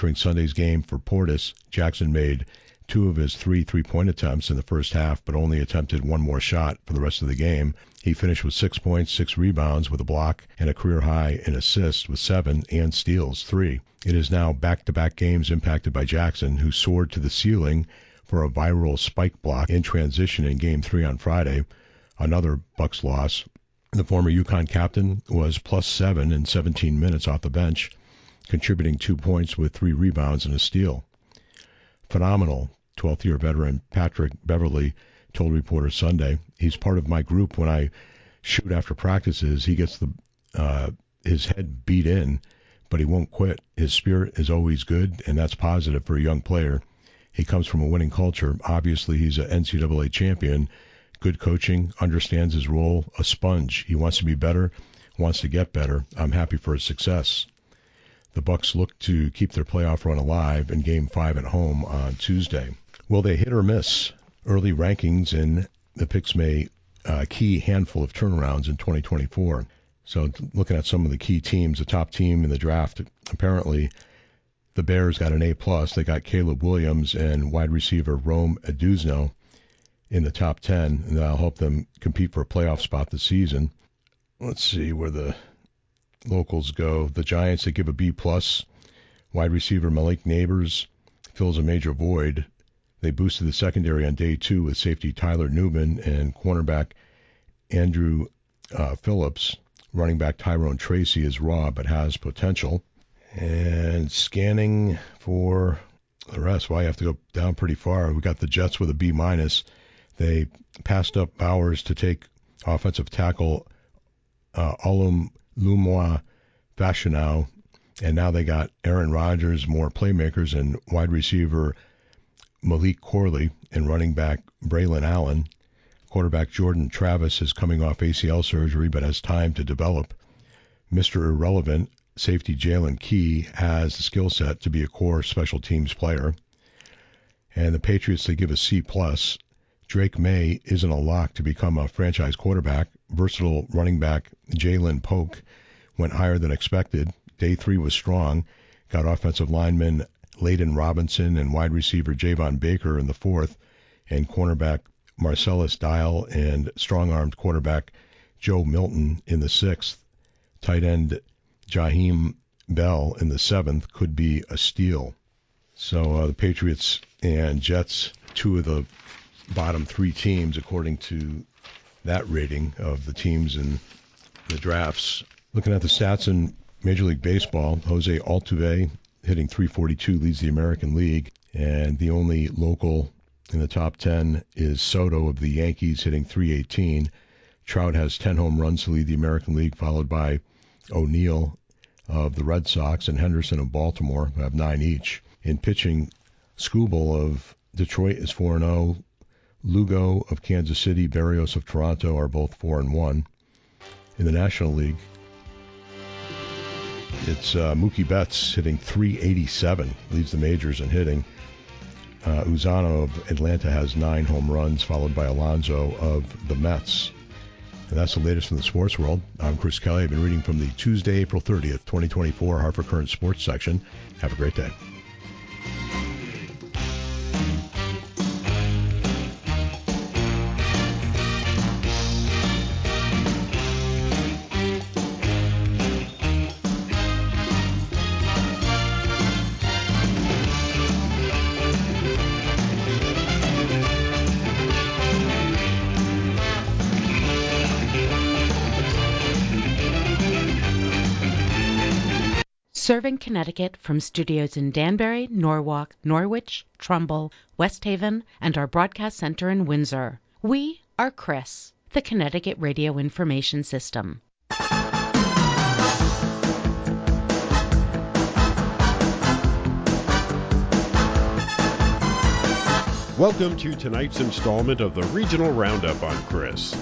Entering Sunday's game for Portis, Jackson made 2 of his 3 3-point attempts in the first half, but only attempted 1 more shot for the rest of the game. He finished with 6 points, 6 rebounds with a block, and a career high in assists with 7 and steals, 3. It is now back-to-back games impacted by Jackson, who soared to the ceiling for a viral spike block in transition in Game 3 on Friday, another Bucks loss. The former UConn captain was +7 in 17 minutes off the bench, contributing 2 points with 3 rebounds and a steal. Phenomenal, 12th-year veteran Patrick Beverly told reporters Sunday. He's part of my group when I shoot after practices. He gets his head beat in, but he won't quit. His spirit is always good, and that's positive for a young player. He comes from a winning culture. Obviously, he's an NCAA champion. Good coaching, understands his role, a sponge. He wants to be better, wants to get better. I'm happy for his success. The Bucks look to keep their playoff run alive in Game 5 at home on Tuesday. Will they hit or miss? Early rankings in the picks may key handful of turnarounds in 2024. So looking at some of the key teams, the top team in the draft, apparently the Bears got an A+. They got Caleb Williams and wide receiver Rome Oduzno in the top 10, and that'll help them compete for a playoff spot this season. Let's see where the locals go. The Giants, they give a B+. Wide receiver Malik Neighbors fills a major void. They boosted the secondary on day 2 with safety Tyler Newman and cornerback Andrew Phillips. Running back Tyrone Tracy is raw but has potential. And scanning for the rest, well, you have to go down pretty far. We got the Jets with a B-. They passed up Bowers to take offensive tackle Olum Lumwa Fashionau, and now they got Aaron Rodgers, more playmakers, and wide receiver Malik Corley and running back Braylon Allen. Quarterback Jordan Travis is coming off ACL surgery but has time to develop. Mr. Irrelevant, safety Jalen Key, has the skill set to be a core special teams player. And the Patriots, they give a C+. Drake May isn't a lock to become a franchise quarterback. Versatile running back Jalen Polk went higher than expected. Day 3 was strong. Got offensive lineman Layden Robinson and wide receiver Javon Baker in the 4th, and cornerback Marcellus Dial and strong-armed quarterback Joe Milton in the 6th. Tight end Jaheim Bell in the 7th could be a steal. So the Patriots and Jets, 2 of the bottom 3 teams according to that rating of the teams in the drafts. Looking at the stats in Major League Baseball, Jose Altuve hitting .342 leads the American League, and the only local in the top 10 is Soto of the Yankees hitting .318. Trout has 10 home runs to lead the American League, followed by O'Neill of the Red Sox and Henderson of Baltimore, who have 9 each. In pitching, Skubal of Detroit is 4-0. Lugo of Kansas City, Berrios of Toronto are both 4-1. In the National League, it's Mookie Betts hitting .387, leads the majors in hitting. Uzano of Atlanta has 9 home runs, followed by Alonso of the Mets. And that's the latest in the sports world. I'm Chris Kelly. I've been reading from the Tuesday, April 30th, 2024 Hartford Courant Sports section. Have a great day. Serving Connecticut from studios in Danbury, Norwalk, Norwich, Trumbull, West Haven, and our broadcast center in Windsor. We are CRIS, the Connecticut Radio Information System. Welcome to tonight's installment of the Regional Roundup on CRIS.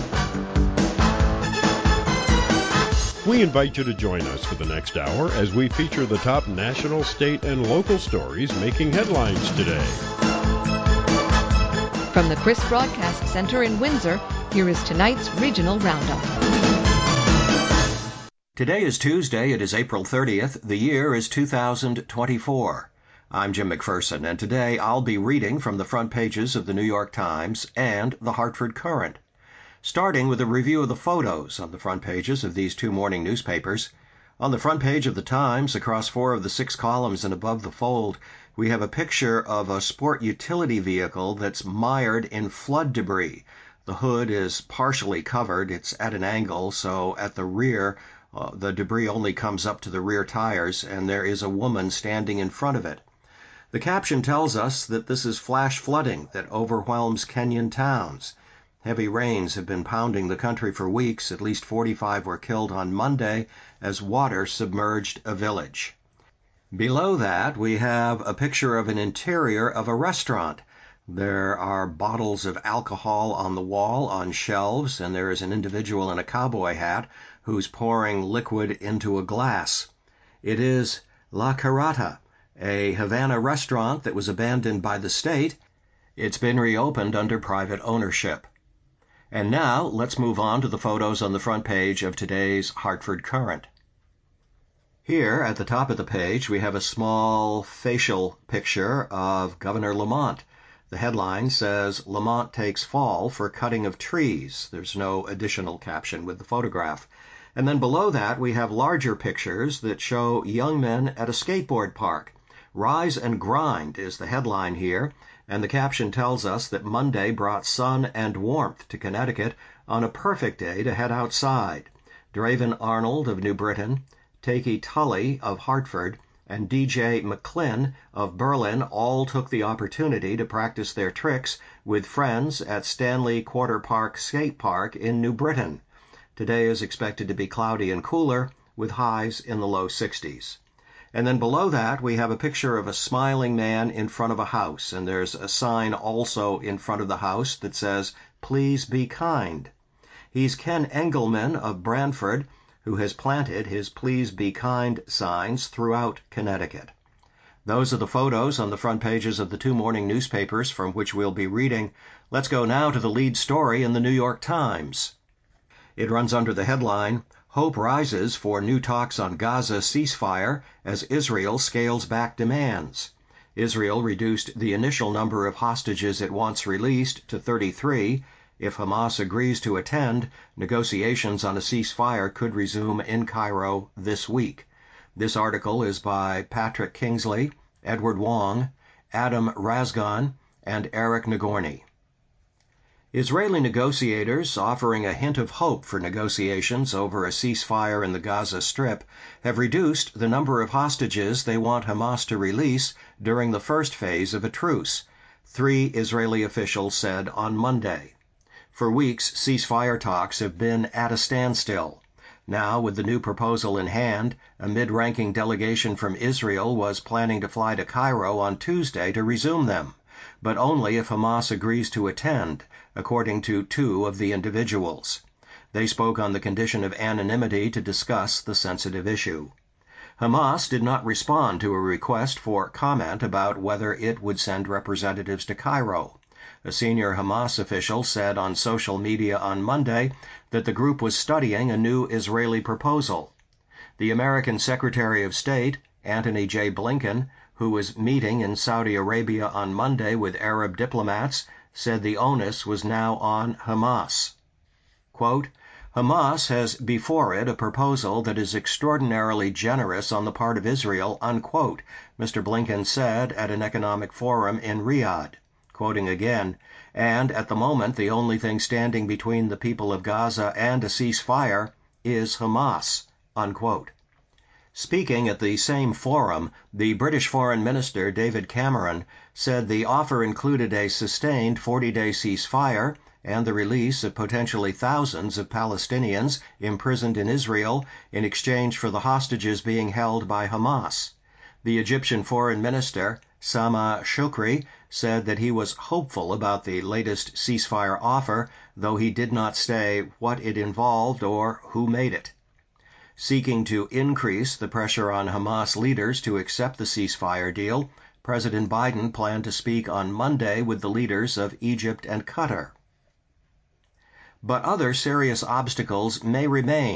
We invite you to join us for the next hour as we feature the top national, state, and local stories making headlines today. From the CRIS Broadcast Center in Windsor, here is tonight's Regional Roundup. Today is Tuesday. It is April 30th. The year is 2024. I'm Jim McPherson, and today I'll be reading from the front pages of the New York Times and the Hartford Courant, starting with a review of the photos on the front pages of these two morning newspapers. On the front page of the Times, across 4 of the 6 columns and above the fold, we have a picture of a sport utility vehicle that's mired in flood debris. The hood is partially covered. It's at an angle, so at the rear, the debris only comes up to the rear tires, and there is a woman standing in front of it. The caption tells us that this is flash flooding that overwhelms Kenyan towns. Heavy rains have been pounding the country for weeks. At least 45 were killed on Monday as water submerged a village. Below that, we have a picture of an interior of a restaurant. There are bottles of alcohol on the wall on shelves, and there is an individual in a cowboy hat who's pouring liquid into a glass. It is La Carreta, a Havana restaurant that was abandoned by the state. It's been reopened under private ownership. And now let's move on to the photos on the front page of today's Hartford Courant. Here at the top of the page we have a small facial picture of Governor Lamont. The headline says, "Lamont takes fall for cutting of trees." There's no additional caption with the photograph. And then below that we have larger pictures that show young men at a skateboard park. "Rise and grind" is the headline here, and the caption tells us that Monday brought sun and warmth to Connecticut on a perfect day to head outside. Draven Arnold of New Britain, Takey Tully of Hartford, and DJ McClin of Berlin all took the opportunity to practice their tricks with friends at Stanley Quarter Park Skate Park in New Britain. Today is expected to be cloudy and cooler, with highs in the low 60s. And then below that, we have a picture of a smiling man in front of a house, and there's a sign also in front of the house that says, "Please be kind." He's Ken Engelman of Branford, who has planted his "Please be kind" signs throughout Connecticut. Those are the photos on the front pages of the 2 morning newspapers from which we'll be reading. Let's go now to the lead story in the New York Times. It runs under the headline, "Hope rises for new talks on Gaza ceasefire as Israel scales back demands." Israel reduced the initial number of hostages it wants released to 33. If Hamas agrees to attend, negotiations on a ceasefire could resume in Cairo this week. This article is by Patrick Kingsley, Edward Wong, Adam Razgon, and Eric Nagorny. Israeli negotiators, offering a hint of hope for negotiations over a ceasefire in the Gaza Strip, have reduced the number of hostages they want Hamas to release during the first phase of a truce, 3 Israeli officials said on Monday. For weeks, ceasefire talks have been at a standstill. Now, with the new proposal in hand, a mid-ranking delegation from Israel was planning to fly to Cairo on Tuesday to resume them, but only if Hamas agrees to attend, according to 2 of the individuals. They spoke on the condition of anonymity to discuss the sensitive issue. Hamas did not respond to a request for comment about whether it would send representatives to Cairo. A senior Hamas official said on social media on Monday that the group was studying a new Israeli proposal. The American Secretary of State, Antony J. Blinken, who was meeting in Saudi Arabia on Monday with Arab diplomats, said the onus was now on Hamas. Quote, "Hamas has before it a proposal that is extraordinarily generous on the part of Israel," unquote, Mr. Blinken said at an economic forum in Riyadh. Quoting again, "And at the moment the only thing standing between the people of Gaza and a ceasefire is Hamas," unquote. Speaking at the same forum, the British Foreign Minister David Cameron said the offer included a sustained 40-day ceasefire and the release of potentially thousands of Palestinians imprisoned in Israel in exchange for the hostages being held by Hamas. The Egyptian Foreign Minister, Sama Shukri, said that he was hopeful about the latest ceasefire offer, though he did not say what it involved or who made it. Seeking to increase the pressure on Hamas leaders to accept the ceasefire deal, President Biden planned to speak on Monday with the leaders of Egypt and Qatar. But other serious obstacles may remain.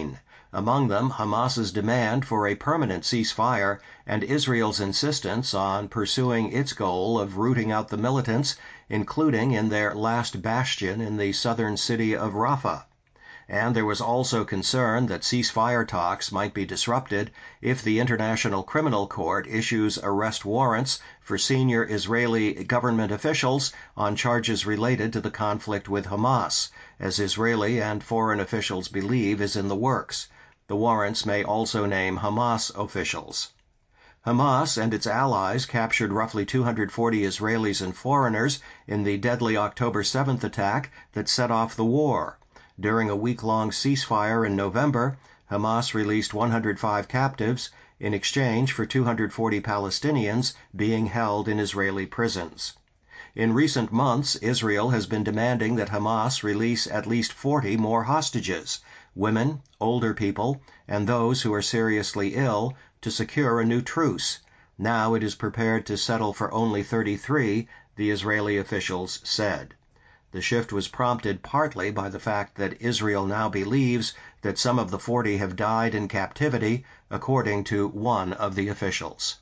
Among them, Hamas's demand for a permanent ceasefire and Israel's insistence on pursuing its goal of rooting out the militants, including in their last bastion in the southern city of Rafah. And there was also concern that ceasefire talks might be disrupted if the International Criminal Court issues arrest warrants for senior Israeli government officials on charges related to the conflict with Hamas, as Israeli and foreign officials believe is in the works. The warrants may also name Hamas officials. Hamas and its allies captured roughly 240 Israelis and foreigners in the deadly October 7th attack that set off the war. During a week-long ceasefire in November, Hamas released 105 captives in exchange for 240 Palestinians being held in Israeli prisons. In recent months, Israel has been demanding that Hamas release at least 40 more hostages, women, older people, and those who are seriously ill, to secure a new truce. Now it is prepared to settle for only 33, the Israeli officials said. The shift was prompted partly by the fact that Israel now believes that some of the 40 have died in captivity, according to one of the officials.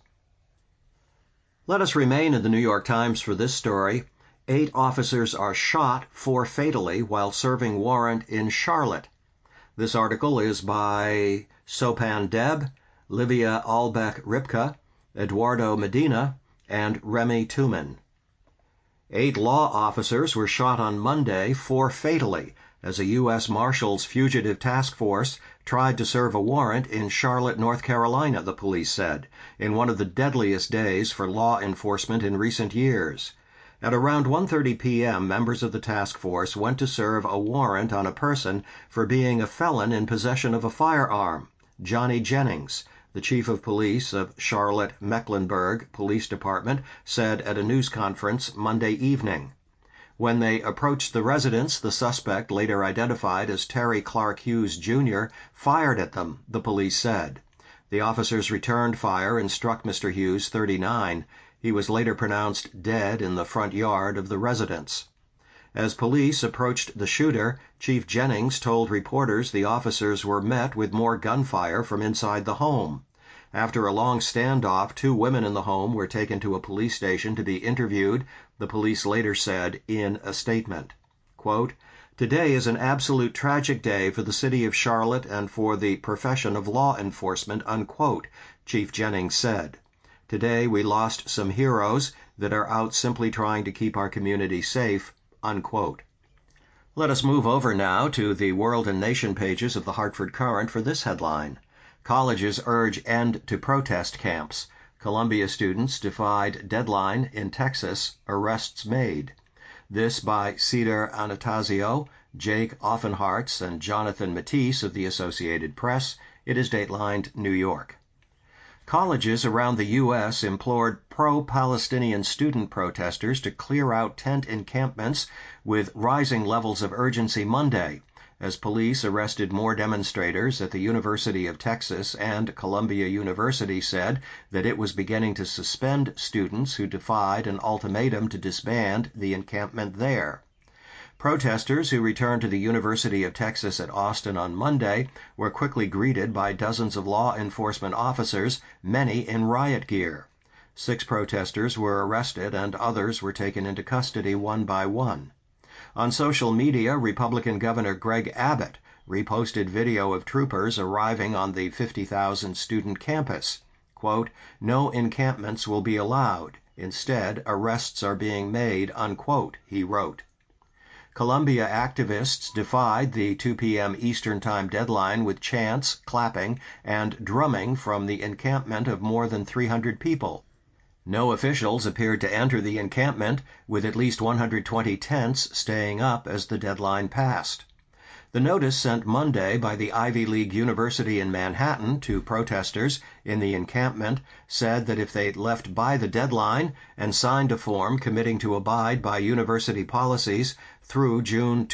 Let us remain in the New York Times for this story. 8 officers are shot, 4 fatally, while serving warrant in Charlotte. This article is by Sopan Deb, Livia Albeck-Ripka, Eduardo Medina, and Remy Tuman. 8 law officers were shot on Monday, 4 fatally, as a U.S. Marshals Fugitive Task Force tried to serve a warrant in Charlotte, North Carolina, the police said, in one of the deadliest days for law enforcement in recent years. At around 1:30 p.m., members of the task force went to serve a warrant on a person for being a felon in possession of a firearm, Johnny Jennings. The chief of police of Charlotte-Mecklenburg Police Department said at a news conference Monday evening. When they approached the residence, the suspect, later identified as Terry Clark Hughes, Jr., fired at them, the police said. The officers returned fire and struck Mr. Hughes, 39. He was later pronounced dead in the front yard of the residence. As police approached the shooter, Chief Jennings told reporters the officers were met with more gunfire from inside the home. After a long standoff, 2 women in the home were taken to a police station to be interviewed, the police later said in a statement. Quote, "Today is an absolute tragic day for the city of Charlotte and for the profession of law enforcement," unquote, Chief Jennings said. "Today we lost some heroes that are out simply trying to keep our community safe," unquote. Let us move over now to the World and Nation pages of the Hartford Courant for this headline. Colleges urge end to protest camps. Columbia students defied deadline in Texas, arrests made. This by Cedar Anastasio, Jake Offenhartz, and Jonathan Matisse of the Associated Press. It is datelined New York. Colleges around the U.S. implored pro-Palestinian student protesters to clear out tent encampments with rising levels of urgency Monday, as police arrested more demonstrators at the University of Texas, and Columbia University said that it was beginning to suspend students who defied an ultimatum to disband the encampment there. Protesters who returned to the University of Texas at Austin on Monday were quickly greeted by dozens of law enforcement officers, many in riot gear. 6 protesters were arrested and others were taken into custody one by one. On social media, Republican Governor Greg Abbott reposted video of troopers arriving on the 50,000-student campus. Quote, "No encampments will be allowed. Instead, arrests are being made," unquote, he wrote. Columbia activists defied the 2 p.m. Eastern Time deadline with chants, clapping, and drumming from the encampment of more than 300 people. No officials appeared to enter the encampment, with at least 120 tents staying up as the deadline passed. The notice sent Monday by the Ivy League University in Manhattan to protesters in the encampment said that if they left by the deadline and signed a form committing to abide by university policies through June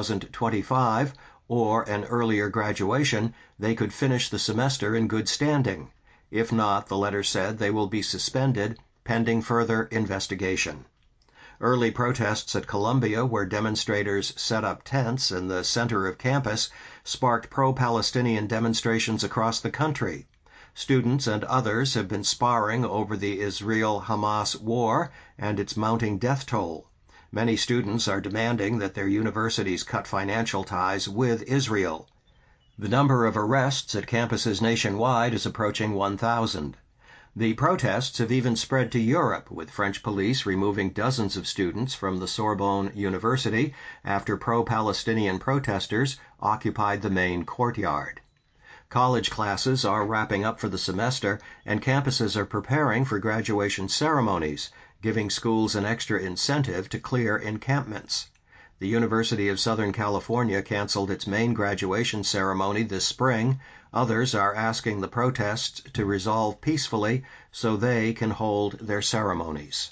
2025 or an earlier graduation, they could finish the semester in good standing. If not, the letter said, they will be suspended pending further investigation. Early protests at Columbia, where demonstrators set up tents in the center of campus, sparked pro-Palestinian demonstrations across the country. Students and others have been sparring over the Israel-Hamas war and its mounting death toll. Many students are demanding that their universities cut financial ties with Israel. The number of arrests at campuses nationwide is approaching 1,000. The protests have even spread to Europe, with French police removing dozens of students from the Sorbonne University after pro-Palestinian protesters occupied the main courtyard. College classes are wrapping up for the semester, and campuses are preparing for graduation ceremonies, giving schools an extra incentive to clear encampments. The University of Southern California canceled its main graduation ceremony this spring. Others are asking the protests to resolve peacefully so they can hold their ceremonies.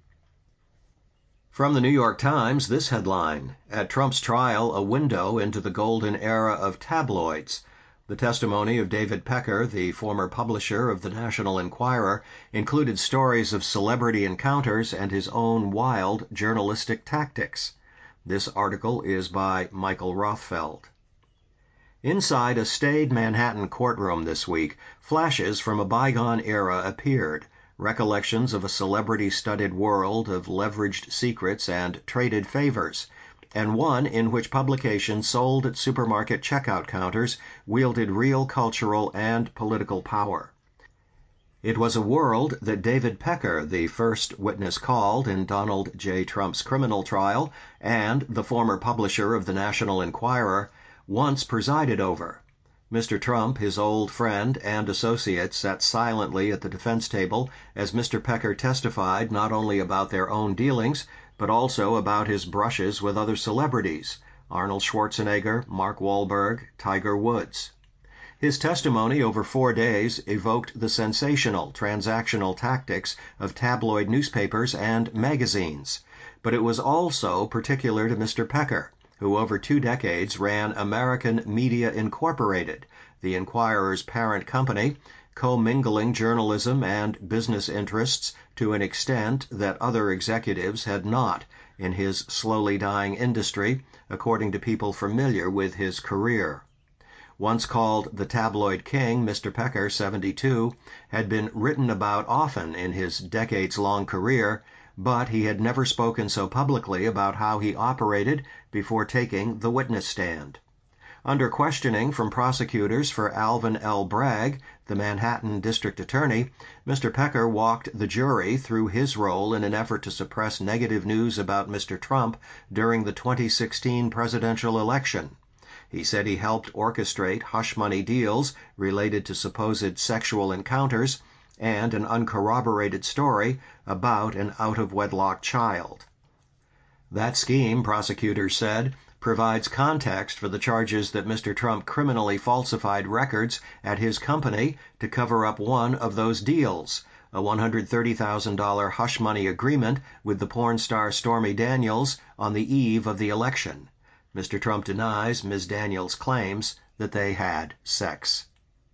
From the New York Times, this headline: At Trump's trial, a window into the golden era of tabloids. The testimony of David Pecker, the former publisher of the National Enquirer, included stories of celebrity encounters and his own wild journalistic tactics. This article is by Michael Rothfeld. Inside a staid Manhattan courtroom this week, flashes from a bygone era appeared, recollections of a celebrity-studded world of leveraged secrets and traded favors, and one in which publications sold at supermarket checkout counters wielded real cultural and political power. It was a world that David Pecker, the first witness called in Donald J. Trump's criminal trial, and the former publisher of the National Enquirer, once presided over. Mr. Trump, his old friend and associate, sat silently at the defense table as Mr. Pecker testified not only about their own dealings, but also about his brushes with other celebrities: Arnold Schwarzenegger, Mark Wahlberg, Tiger Woods. His testimony over 4 days evoked the sensational, transactional tactics of tabloid newspapers and magazines, but it was also particular to Mr. Pecker, who over 2 decades ran American Media Incorporated, the Enquirer's parent company, commingling journalism and business interests to an extent that other executives had not in his slowly dying industry, according to people familiar with his career. Once called the tabloid king, Mr. Pecker, 72, had been written about often in his decades-long career, but he had never spoken so publicly about how he operated before taking the witness stand. Under questioning from prosecutors for Alvin L. Bragg, the Manhattan district attorney, Mr. Pecker walked the jury through his role in an effort to suppress negative news about Mr. Trump during the 2016 presidential election. He said he helped orchestrate hush-money deals related to supposed sexual encounters and an uncorroborated story about an out-of-wedlock child. That scheme, prosecutors said, provides context for the charges that Mr. Trump criminally falsified records at his company to cover up one of those deals, a $130,000 hush-money agreement with the porn star Stormy Daniels on the eve of the election. Mr. Trump denies Ms. Daniels' claims that they had sex.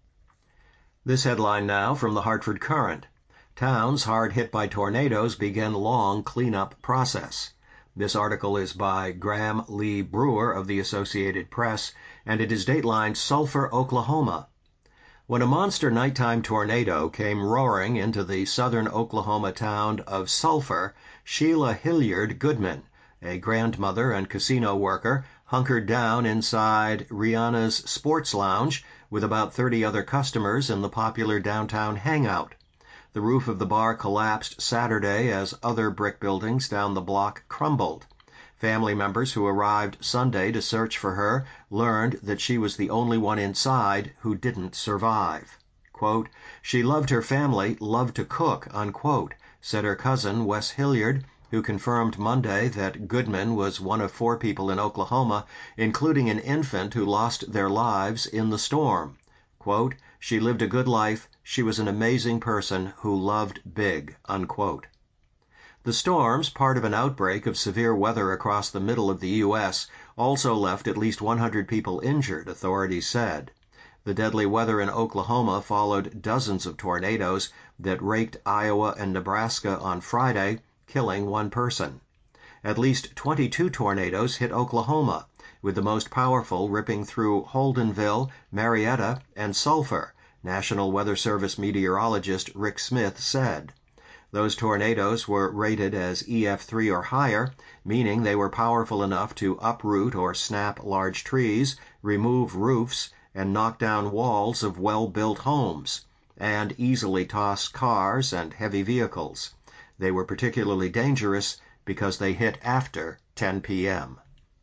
This headline now from the Hartford Courant. Towns hard hit by tornadoes begin long cleanup process. This article is by Graham Lee Brewer of the Associated Press, and it is datelined Sulphur, Oklahoma. When a monster nighttime tornado came roaring into the southern Oklahoma town of Sulphur, Sheila Hilliard Goodman, a grandmother and casino worker, hunkered down inside Rihanna's Sports Lounge with about 30 other customers in the popular downtown hangout. The roof of the bar collapsed Saturday as other brick buildings down the block crumbled. Family members who arrived Sunday to search for her learned that she was the only one inside who didn't survive. Quote, "She loved her family, loved to cook," unquote, said her cousin Wes Hilliard, who confirmed Monday that Goodman was one of 4 people in Oklahoma, including an infant who lost their lives in the storm. Quote, "She lived a good life. She was an amazing person who loved big," unquote. The storms, part of an outbreak of severe weather across the middle of the U.S., also left at least 100 people injured, authorities said. The deadly weather in Oklahoma followed dozens of tornadoes that raked Iowa and Nebraska on Friday, killing 1 person. At least 22 tornadoes hit Oklahoma, with the most powerful ripping through Holdenville, Marietta, and Sulphur, National Weather Service meteorologist Rick Smith said. Those tornadoes were rated as EF3 or higher, meaning they were powerful enough to uproot or snap large trees, remove roofs, and knock down walls of well-built homes, and easily toss cars and heavy vehicles. They were particularly dangerous because they hit after 10 p.m.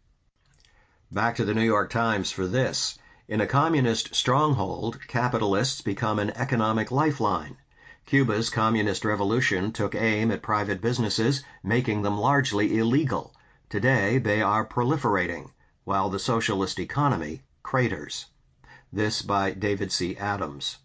Back to the New York Times for this. In a communist stronghold, capitalists become an economic lifeline. Cuba's communist revolution took aim at private businesses, making them largely illegal. Today they are proliferating, while the socialist economy craters. This by David C. Adams.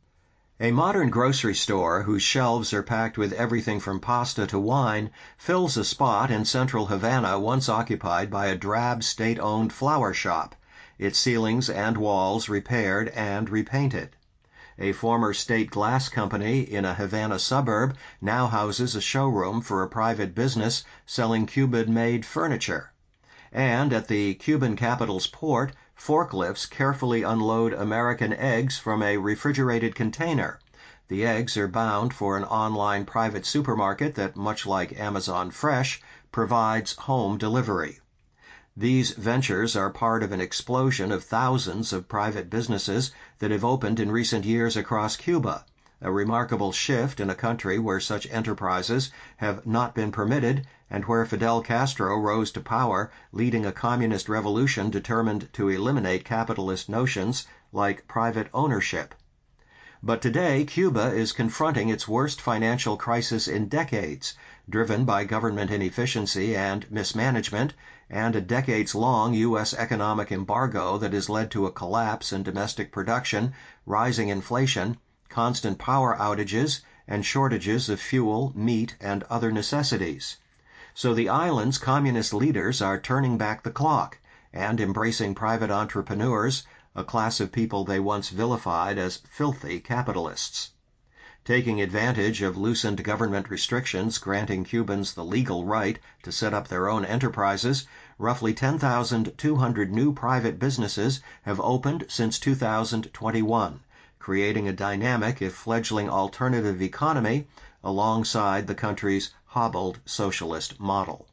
A modern grocery store whose shelves are packed with everything from pasta to wine fills a spot in central Havana once occupied by a drab state-owned flower shop, its ceilings and walls repaired and repainted. A former state glass company in a Havana suburb now houses a showroom for a private business selling Cuban-made furniture. And at the Cuban capital's port, forklifts carefully unload American eggs from a refrigerated container. The eggs are bound for an online private supermarket that, much like Amazon Fresh, provides home delivery. These ventures are part of an explosion of thousands of private businesses that have opened in recent years across Cuba, a remarkable shift in a country where such enterprises have not been permitted and where Fidel Castro rose to power, leading a communist revolution determined to eliminate capitalist notions like private ownership. But today, Cuba is confronting its worst financial crisis in decades, driven by government inefficiency and mismanagement, and a decades-long U.S. economic embargo that has led to a collapse in domestic production, rising inflation, constant power outages, and shortages of fuel, meat, and other necessities. So the island's communist leaders are turning back the clock and embracing private entrepreneurs, a class of people they once vilified as filthy capitalists. Taking advantage of loosened government restrictions granting Cubans the legal right to set up their own enterprises, roughly 10,200 new private businesses have opened since 2021, creating a dynamic if fledgling alternative economy alongside the country's hobbled socialist model.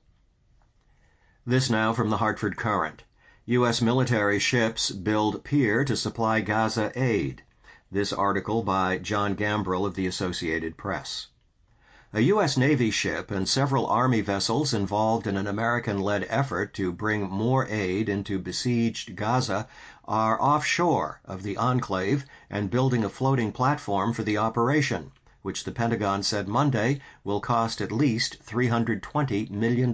This now from the Hartford Courant. U.S. military ships build pier to supply Gaza aid. This article by John Gambrill of the Associated Press. A U.S. Navy ship and several Army vessels involved in an American-led effort to bring more aid into besieged Gaza are offshore of the enclave and building a floating platform for the operation, which the Pentagon said Monday will cost at least $320 million.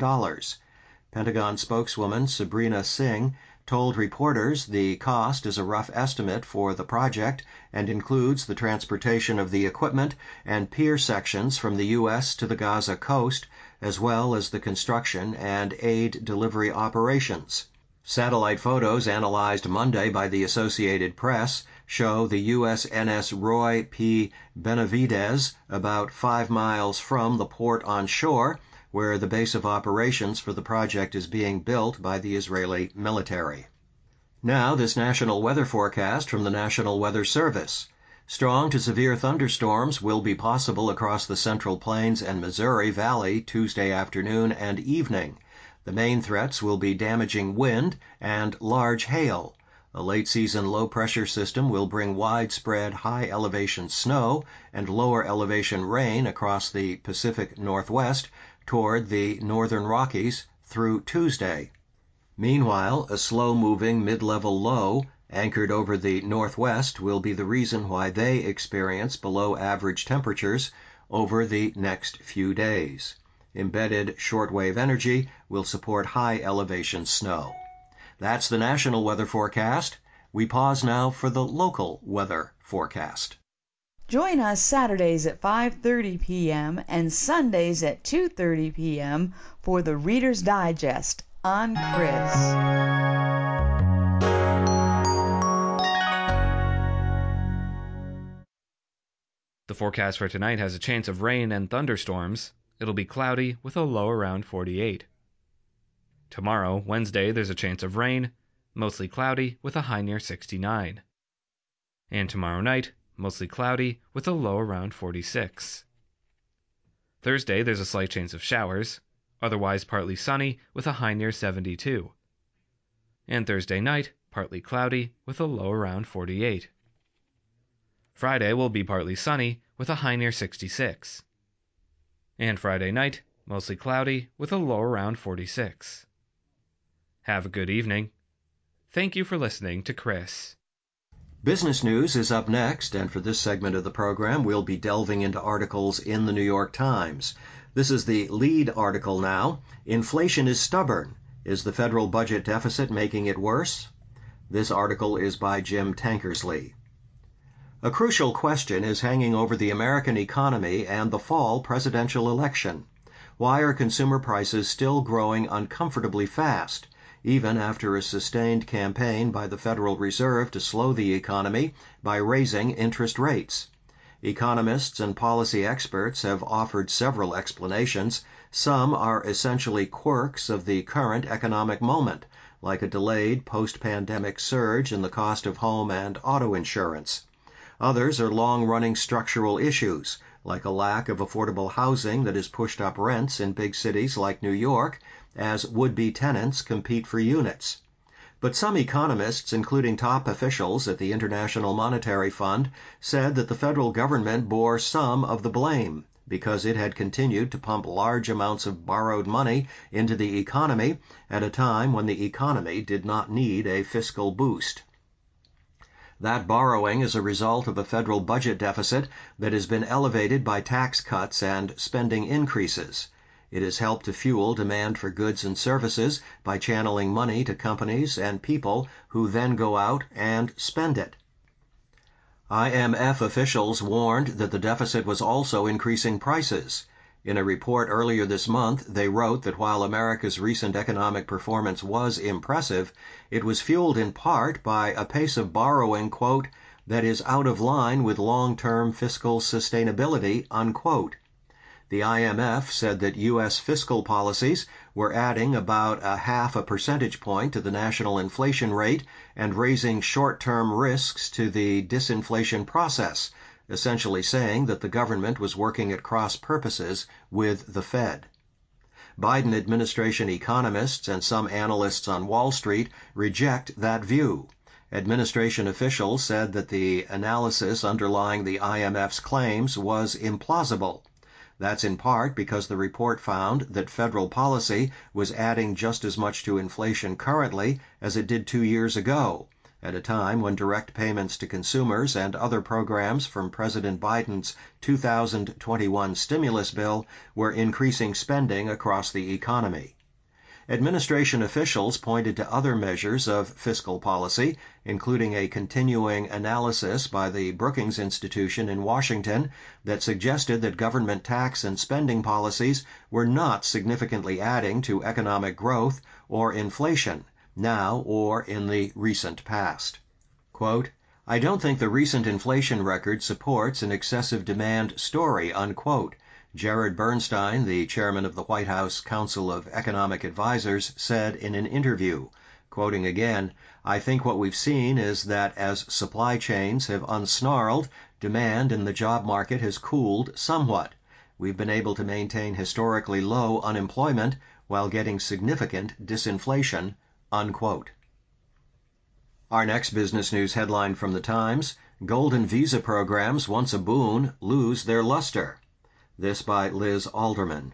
Pentagon spokeswoman Sabrina Singh told reporters the cost is a rough estimate for the project and includes the transportation of the equipment and pier sections from the U.S. to the Gaza coast, as well as the construction and aid delivery operations. Satellite photos analyzed Monday by the Associated Press show the USNS Roy P. Benavidez about 5 miles from the port on shore, where the base of operations for the project is being built by the Israeli military. Now this national weather forecast from the National Weather Service. Strong to severe thunderstorms will be possible across the Central Plains and Missouri Valley Tuesday afternoon and evening. The main threats will be damaging wind and large hail. A late-season low-pressure system will bring widespread high-elevation snow and lower-elevation rain across the Pacific Northwest toward the northern Rockies through Tuesday. Meanwhile, a slow-moving mid-level low anchored over the northwest will be the reason why they experience below-average temperatures over the next few days. Embedded shortwave energy will support high-elevation snow. That's the national weather forecast. We pause now for the local weather forecast. Join us Saturdays at 5:30 p.m. and Sundays at 2:30 p.m. for the Reader's Digest on Chris. The forecast for tonight has a chance of rain and thunderstorms. It'll be cloudy with a low around 48. Tomorrow, Wednesday, there's a chance of rain, mostly cloudy with a high near 69. And tomorrow night, mostly cloudy with a low around 46. Thursday, there's a slight chance of showers, otherwise partly sunny with a high near 72. And Thursday night, partly cloudy with a low around 48. Friday will be partly sunny with a high near 66. And Friday night, mostly cloudy with a low around 46. Have a good evening. Thank you for listening to Chris. Business News is up next, and for this segment of the program, we'll be delving into articles in the New York Times. This is the lead article now. Inflation is stubborn. Is the federal budget deficit making it worse? This article is by Jim Tankersley. A crucial question is hanging over the American economy and the fall presidential election. Why are consumer prices still growing uncomfortably fast, even after a sustained campaign by the Federal Reserve to slow the economy by raising interest rates? Economists and policy experts have offered several explanations. Some are essentially quirks of the current economic moment, like a delayed post-pandemic surge in the cost of home and auto insurance. Others are long-running structural issues, like a lack of affordable housing that has pushed up rents in big cities like New York as would-be tenants compete for units. But some economists, including top officials at the International Monetary Fund, said that the federal government bore some of the blame because it had continued to pump large amounts of borrowed money into the economy at a time when the economy did not need a fiscal boost. That borrowing is a result of a federal budget deficit that has been elevated by tax cuts and spending increases. It has helped to fuel demand for goods and services by channeling money to companies and people who then go out and spend it. IMF officials warned that the deficit was also increasing prices. In a report earlier this month, they wrote that while America's recent economic performance was impressive, it was fueled in part by a pace of borrowing, quote, that is out of line with long-term fiscal sustainability, unquote. The IMF said that U.S. fiscal policies were adding about a half a percentage point to the national inflation rate and raising short-term risks to the disinflation process, essentially saying that the government was working at cross purposes with the Fed. Biden administration economists and some analysts on Wall Street reject that view. Administration officials said that the analysis underlying the IMF's claims was implausible. That's in part because the report found that federal policy was adding just as much to inflation currently as it did 2 years ago, at a time when direct payments to consumers and other programs from President Biden's 2021 stimulus bill were increasing spending across the economy. Administration officials pointed to other measures of fiscal policy, including a continuing analysis by the Brookings Institution in Washington that suggested that government tax and spending policies were not significantly adding to economic growth or inflation, now or in the recent past. Quote, I don't think the recent inflation record supports an excessive demand story, unquote. Jared Bernstein, the chairman of the White House Council of Economic Advisers, said in an interview, quoting again, I think what we've seen is that as supply chains have unsnarled, demand in the job market has cooled somewhat. We've been able to maintain historically low unemployment while getting significant disinflation, unquote. Our next business news headline from the Times, Golden Visa programs, once a boon, lose their luster. This by Liz Alderman.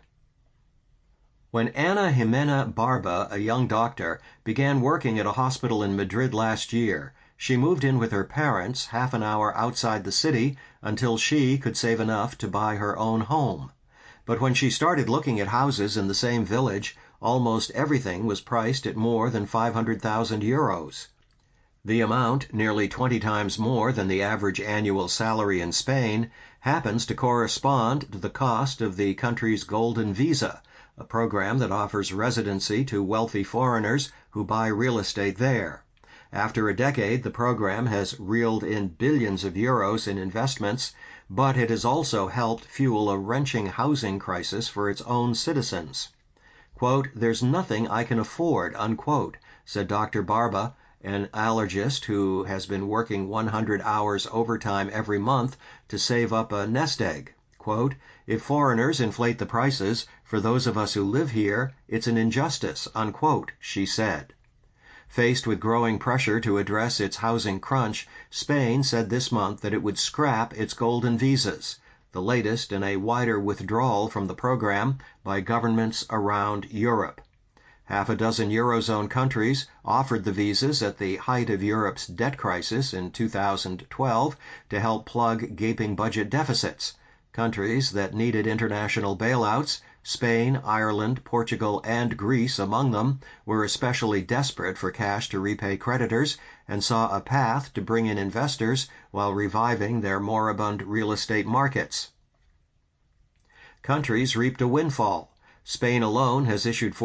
When Ana Jimena Barba, a young doctor, began working at a hospital in Madrid last year, she moved in with her parents half an hour outside the city until she could save enough to buy her own home. But when she started looking at houses in the same village, almost everything was priced at more than 500,000 euros. The amount, nearly 20 times more than the average annual salary in Spain, happens to correspond to the cost of the country's Golden Visa, a program that offers residency to wealthy foreigners who buy real estate there. After a decade, the program has reeled in billions of euros in investments, but it has also helped fuel a wrenching housing crisis for its own citizens. Quote, "There's nothing I can afford," unquote, said Dr. Barba, an allergist who has been working 100 hours overtime every month to save up a nest egg. Quote, "If foreigners inflate the prices, for those of us who live here, it's an injustice," unquote, she said. Faced with growing pressure to address its housing crunch, Spain said this month that it would scrap its golden visas, the latest in a wider withdrawal from the program by governments around Europe. Half a dozen Eurozone countries offered the visas at the height of Europe's debt crisis in 2012 to help plug gaping budget deficits. Countries that needed international bailouts, Spain, Ireland, Portugal, and Greece among them, were especially desperate for cash to repay creditors and saw a path to bring in investors while reviving their moribund real estate markets. Countries reaped a windfall. Spain alone has issued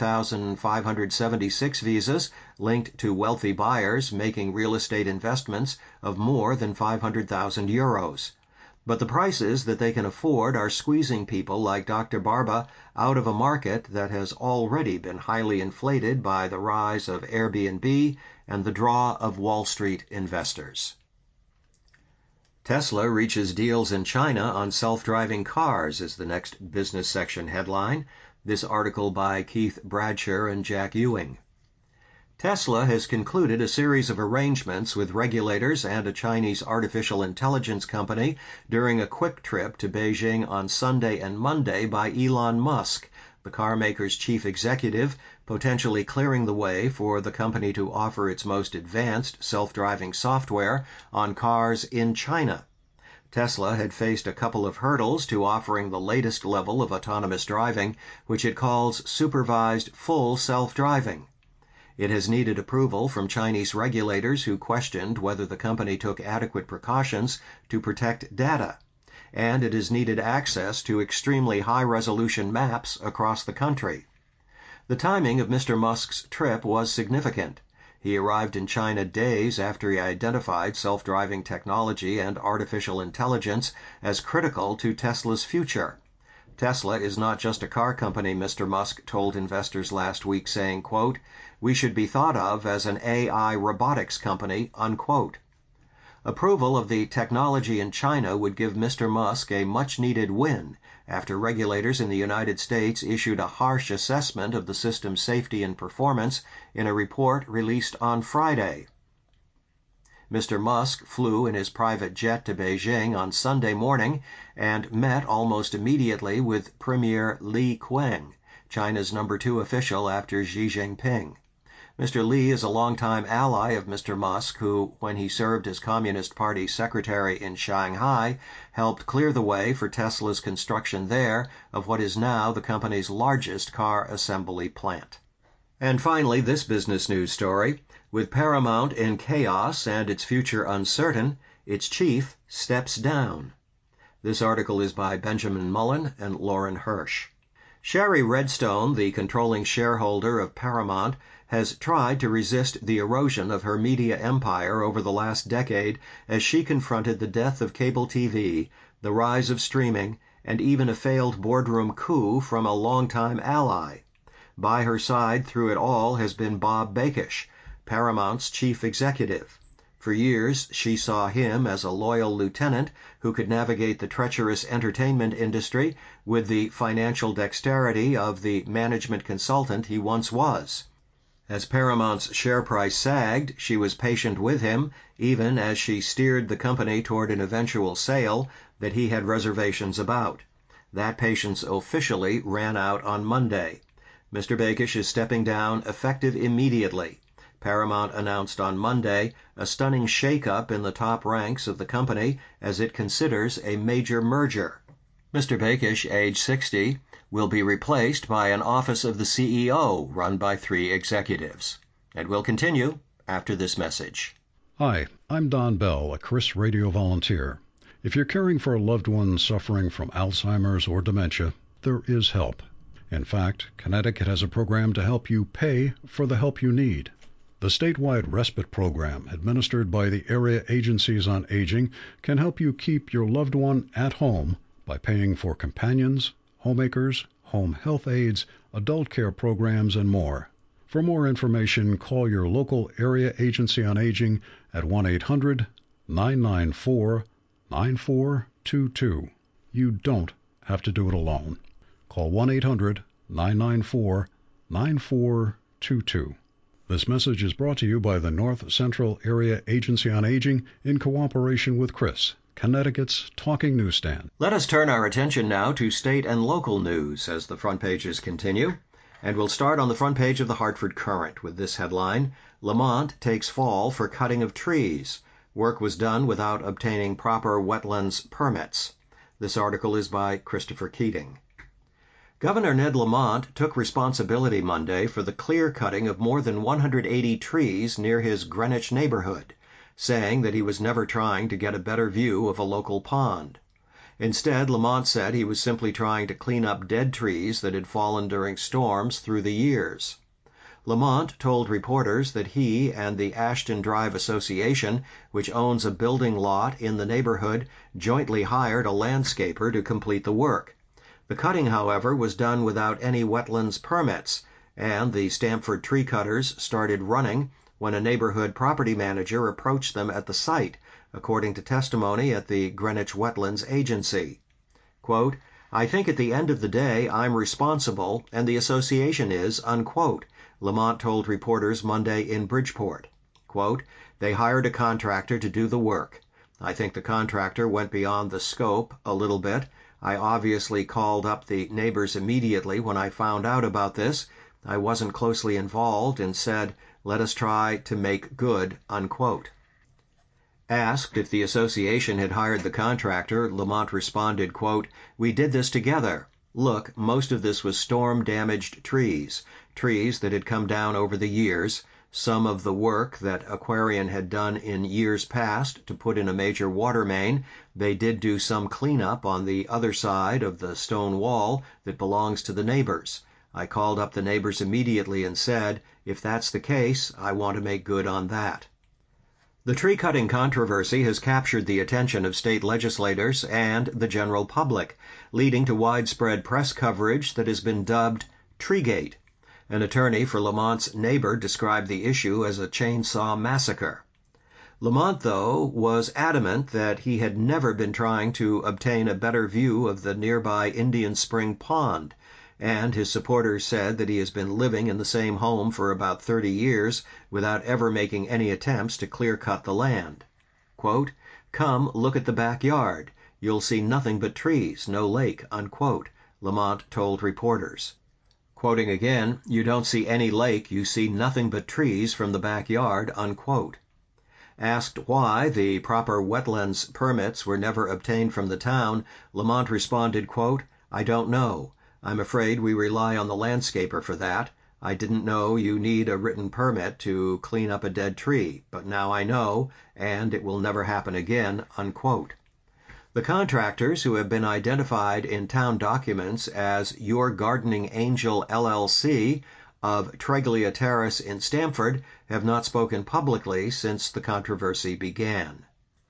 14,576 visas linked to wealthy buyers making real estate investments of more than 500,000 euros. But the prices that they can afford are squeezing people like Dr. Barba out of a market that has already been highly inflated by the rise of Airbnb and the draw of Wall Street investors. Tesla reaches deals in China on self-driving cars is the next business section headline. This article by Keith Bradsher and Jack Ewing. Tesla has concluded a series of arrangements with regulators and a Chinese artificial intelligence company during a quick trip to Beijing on Sunday and Monday by Elon Musk, the carmaker's chief executive, potentially clearing the way for the company to offer its most advanced self-driving software on cars in China. Tesla had faced a couple of hurdles to offering the latest level of autonomous driving, which it calls supervised full self-driving. It has needed approval from Chinese regulators who questioned whether the company took adequate precautions to protect data, and it has needed access to extremely high-resolution maps across the country. The timing of Mr. Musk's trip was significant. He arrived in China days after he identified self-driving technology and artificial intelligence as critical to Tesla's future. Tesla is not just a car company, Mr. Musk told investors last week, saying, quote, "We should be thought of as an AI robotics company," unquote. Approval of the technology in China would give Mr. Musk a much-needed win after regulators in the United States issued a harsh assessment of the system's safety and performance in a report released on Friday. Mr. Musk flew in his private jet to Beijing on Sunday morning and met almost immediately with Premier Li Qiang, China's number 2 official after Xi Jinping. Mr. Li is a longtime ally of Mr. Musk, who, when he served as Communist Party secretary in Shanghai, helped clear the way for Tesla's construction there of what is now the company's largest car assembly plant. And finally, this business news story. With Paramount in chaos and its future uncertain, its chief steps down. This article is by Benjamin Mullen and Lauren Hirsch. Shari Redstone, the controlling shareholder of Paramount, has tried to resist the erosion of her media empire over the last decade as she confronted the death of cable TV, the rise of streaming, and even a failed boardroom coup from a longtime ally. By her side through it all has been Bob Bakish, Paramount's chief executive. For years, she saw him as a loyal lieutenant who could navigate the treacherous entertainment industry with the financial dexterity of the management consultant he once was. As Paramount's share price sagged, she was patient with him, even as she steered the company toward an eventual sale that he had reservations about. That patience officially ran out on Monday. Mr. Bakish is stepping down effective immediately. Paramount announced on Monday a stunning shakeup in the top ranks of the company as it considers a major merger. Mr. Bakish, age 60, will be replaced by an Office of the CEO run by 3 executives. And we'll continue after this message. Hi, I'm Don Bell, a Chris Radio volunteer. If you're caring for a loved one suffering from Alzheimer's or dementia, there is help. In fact, Connecticut has a program to help you pay for the help you need. The statewide respite program, administered by the area agencies on aging, can help you keep your loved one at home by paying for companions, homemakers, home health aides, adult care programs, and more. For more information, call your local area agency on aging at 1-800-994-9422. You don't have to do it alone. Call 1-800-994-9422. This message is brought to you by the North Central Area Agency on Aging in cooperation with Chris, Connecticut's talking newsstand. Let us turn our attention now to state and local news as the front pages continue. And we'll start on the front page of the Hartford Courant with this headline: Lamont takes fall for cutting of trees. Work was done without obtaining proper wetlands permits. This article is by Christopher Keating. Governor Ned Lamont took responsibility Monday for the clear-cutting of more than 180 trees near his Greenwich neighborhood, saying that he was never trying to get a better view of a local pond. Instead, Lamont said he was simply trying to clean up dead trees that had fallen during storms through the years. Lamont told reporters that he and the Ashton Drive Association, which owns a building lot in the neighborhood, jointly hired a landscaper to complete the work. The cutting, however, was done without any wetlands permits, and the Stamford tree cutters started running when a neighborhood property manager approached them at the site, according to testimony at the Greenwich Wetlands Agency. Quote, "I think at the end of the day I'm responsible, and the association is," unquote, Lamont told reporters Monday in Bridgeport. Quote, "They hired a contractor to do the work. I think the contractor went beyond the scope a little bit. I obviously called up the neighbors immediately when I found out about this. I wasn't closely involved and said, let us try to make good," unquote. Asked if the association had hired the contractor, Lamont responded, quote, "We did this together. Look, most of this was storm-damaged trees that had come down over the years. Some of the work that Aquarian had done in years past to put in a major water main, they did do some cleanup on the other side of the stone wall that belongs to the neighbors. I called up the neighbors immediately and said, if that's the case, I want to make good on that." The tree-cutting controversy has captured the attention of state legislators and the general public, leading to widespread press coverage that has been dubbed Treegate. An attorney for Lamont's neighbor described the issue as a chainsaw massacre. Lamont, though, was adamant that he had never been trying to obtain a better view of the nearby Indian Spring Pond, and his supporters said that he has been living in the same home for about 30 years without ever making any attempts to clear-cut the land. Quote, "Come look at the backyard. You'll see nothing but trees, no lake," unquote, Lamont told reporters. Quoting again, "You don't see any lake, you see nothing but trees from the backyard," unquote. Asked why the proper wetlands permits were never obtained from the town, Lamont responded, quote, "I don't know. I'm afraid we rely on the landscaper for that. I didn't know you need a written permit to clean up a dead tree, but now I know, and it will never happen again," unquote. The contractors, who have been identified in town documents as Your Gardening Angel LLC of Treglia Terrace in Stamford, have not spoken publicly since the controversy began.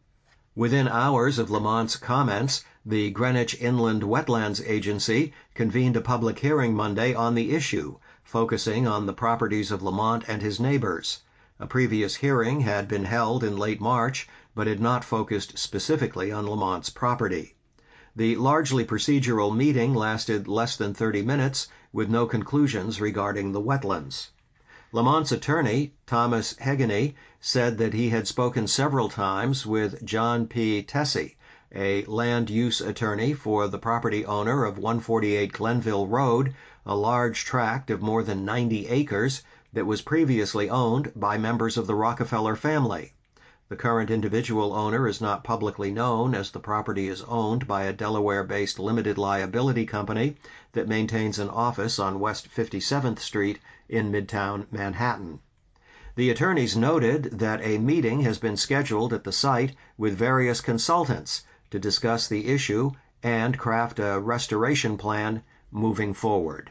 Within hours of Lamont's comments, the Greenwich Inland Wetlands Agency convened a public hearing Monday on the issue, focusing on the properties of Lamont and his neighbors. A previous hearing had been held in late March, but had not focused specifically on Lamont's property. The largely procedural meeting lasted less than 30 minutes, with no conclusions regarding the wetlands. Lamont's attorney, Thomas Heganey, said that he had spoken several times with John P. Tessie, a land use attorney for the property owner of 148 Glenville Road, a large tract of more than 90 acres that was previously owned by members of the Rockefeller family. The current individual owner is not publicly known, as the property is owned by a Delaware-based limited liability company that maintains an office on West 57th Street in Midtown Manhattan. The attorneys noted that a meeting has been scheduled at the site with various consultants to discuss the issue and craft a restoration plan moving forward.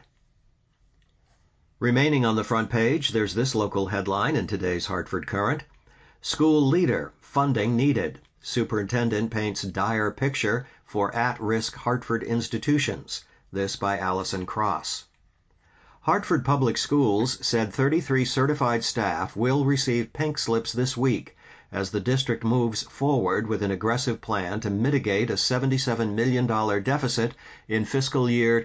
Remaining on the front page, there's this local headline in today's Hartford Courant. School leader, funding needed. Superintendent paints dire picture for at-risk Hartford institutions. This by Allison Cross. Hartford Public Schools said 33 certified staff will receive pink slips this week as the district moves forward with an aggressive plan to mitigate a $77 million deficit in fiscal year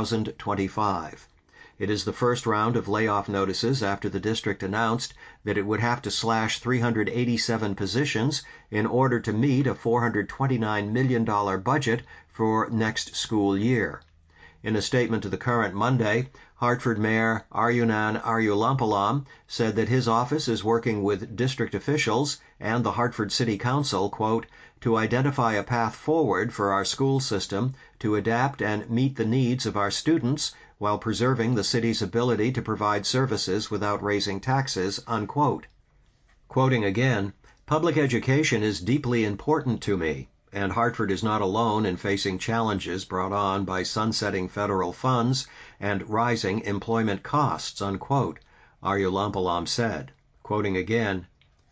2025. It is the first round of layoff notices after the district announced that it would have to slash 387 positions in order to meet a $429 million budget for next school year. In a statement to the Current Monday, Hartford Mayor Arjunan Arulampalam said that his office is working with district officials and the Hartford City Council, quote, to identify a path forward for our school system to adapt and meet the needs of our students while preserving the city's ability to provide services without raising taxes, unquote. Quoting again, public education is deeply important to me, and Hartford is not alone in facing challenges brought on by sunsetting federal funds and rising employment costs, unquote, Arulampalam said. Quoting again,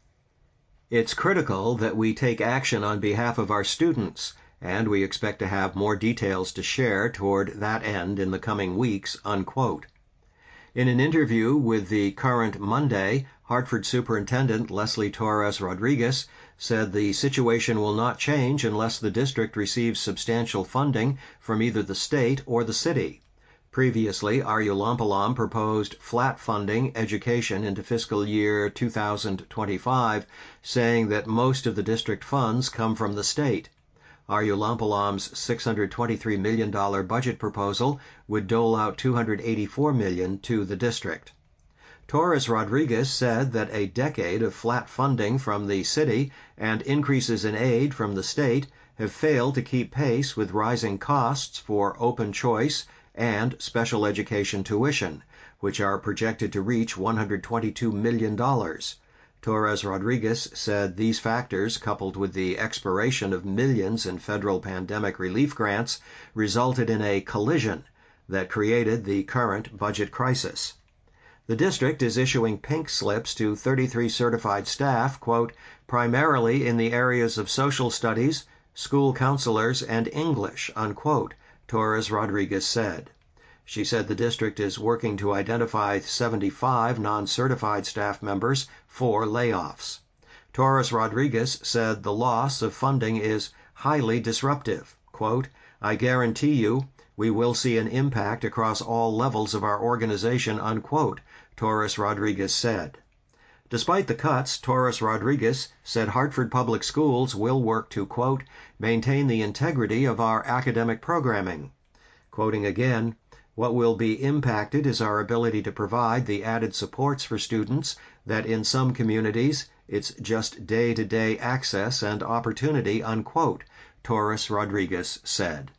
it's critical that we take action on behalf of our students, and we expect to have more details to share toward that end in the coming weeks, unquote. In an interview with the Current Monday, Hartford Superintendent Leslie Torres Rodriguez said the situation will not change unless the district receives substantial funding from either the state or the city. Previously, Arulampalam proposed flat funding education into fiscal year 2025, saying that most of the district funds come from the state. Arulampalam's $623 million budget proposal would dole out $284 million to the district. Torres Rodriguez said that a decade of flat funding from the city and increases in aid from the state have failed to keep pace with rising costs for open choice and special education tuition, which are projected to reach $122 million. Torres Rodriguez said these factors, coupled with the expiration of millions in federal pandemic relief grants, resulted in a collision that created the current budget crisis. The district is issuing pink slips to 33 certified staff, quote, primarily in the areas of social studies, school counselors, and English, unquote, Torres Rodriguez said. She said the district is working to identify 75 non-certified staff members for layoffs. Torres Rodriguez said the loss of funding is highly disruptive. Quote, I guarantee you we will see an impact across all levels of our organization, unquote, Torres Rodriguez said. Despite the cuts, Torres Rodriguez said Hartford Public Schools will work to, quote, maintain the integrity of our academic programming. Quoting again, what will be impacted is our ability to provide the added supports for students that in some communities it's just day-to-day access and opportunity, unquote, Torres Rodriguez said.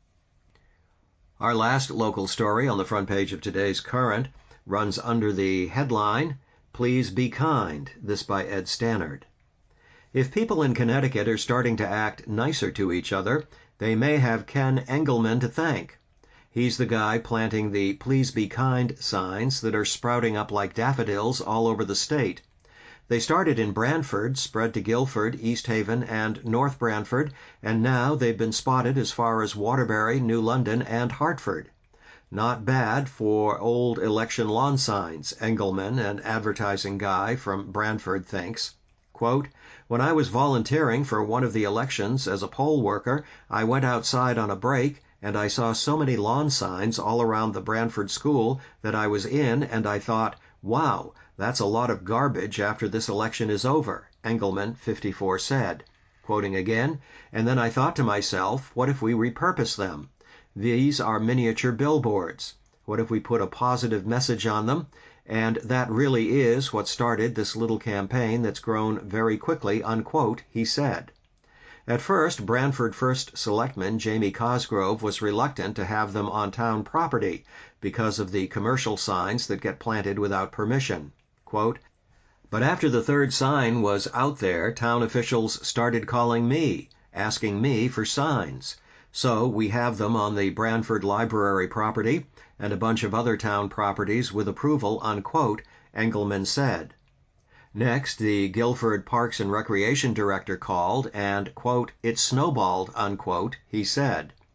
Our last local story on the front page of today's Current runs under the headline, Please Be Kind, this by Ed Stannard. If people in Connecticut are starting to act nicer to each other, they may have Ken Engelman to thank. He's the guy planting the Please Be Kind signs that are sprouting up like daffodils all over the state. They started in Branford, spread to Guilford, East Haven, and North Branford, and now they've been spotted as far as Waterbury, New London, and Hartford. Not bad for old election lawn signs, Engelman, an advertising guy from Branford, thinks. Quote, when I was volunteering for one of the elections as a poll worker, I went outside on a break, and I saw so many lawn signs all around the Branford school that I was in, and I thought, wow, that's a lot of garbage after this election is over, Engelman, 54, said. Quoting again, and then I thought to myself, what if we repurpose them? These are miniature billboards. What if we put a positive message on them? And that really is what started this little campaign that's grown very quickly, unquote, he said. At first, Branford First Selectman Jamie Cosgrove was reluctant to have them on town property because of the commercial signs that get planted without permission. Quote, but after the third sign was out there, town officials started calling me, asking me for signs. So we have them on the Branford Library property and a bunch of other town properties with approval, unquote, Engelman said. Next, the Guilford Parks and Recreation Director called and, quote, it snowballed, unquote, he said.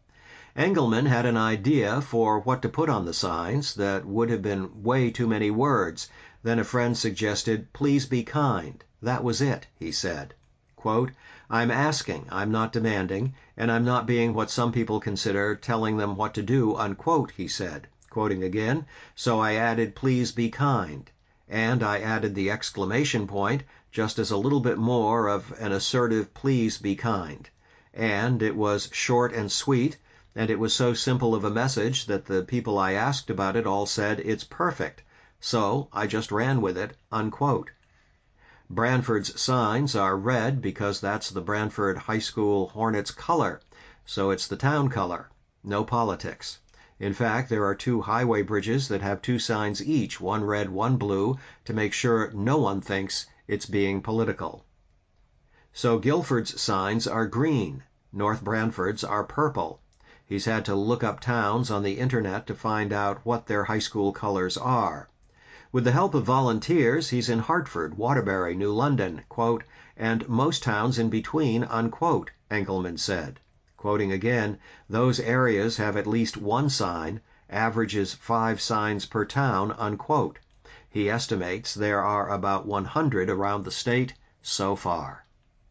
Engelman had an idea for what to put on the signs that would have been way too many words. Then a friend suggested, "Please be kind." That was it, he said. Quote, "I'm asking, I'm not demanding, and I'm not being what some people consider telling them what to do," unquote, he said. Quoting again, "So I added, 'Please be kind.' And I added the exclamation point just as a little bit more of an assertive 'please be kind.' And it was short and sweet, and it was so simple of a message that the people I asked about it all said, 'It's perfect.' So I just ran with it," unquote. Branford's signs are red because that's the Branford High School Hornets color, so it's the town color. No politics. In fact, there are 2 highway bridges that have 2 signs each, one red, one blue, to make sure no one thinks it's being political. So Guilford's signs are green. North Branford's are purple. He's had to look up towns on the internet to find out what their high school colors are. With the help of volunteers, he's in Hartford, Waterbury, New London, quote, "and most towns in between," unquote, Engelman said. Quoting again, "Those areas have at least one sign, averages 5 signs per town," unquote. He estimates there are about 100 around the state so far.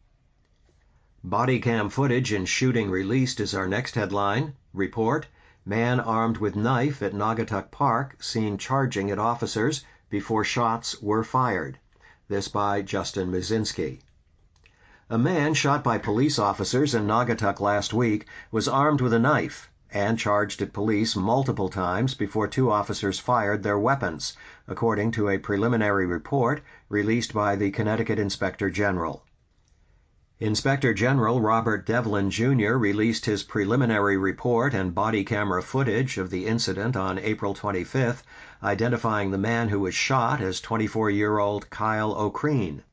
Body cam footage and shooting released is our next headline. Report, man armed with knife at Naugatuck Park seen charging at officers before shots were fired. This by Justin Mazinski. A man shot by police officers in Naugatuck last week was armed with a knife and charged at police multiple times before 2 officers fired their weapons, according to a preliminary report released by the Connecticut Inspector General. Inspector General Robert Devlin, Jr. released his preliminary report and body camera footage of the incident on April 25th, identifying the man who was shot as 24-year-old Kyle O'Kreen.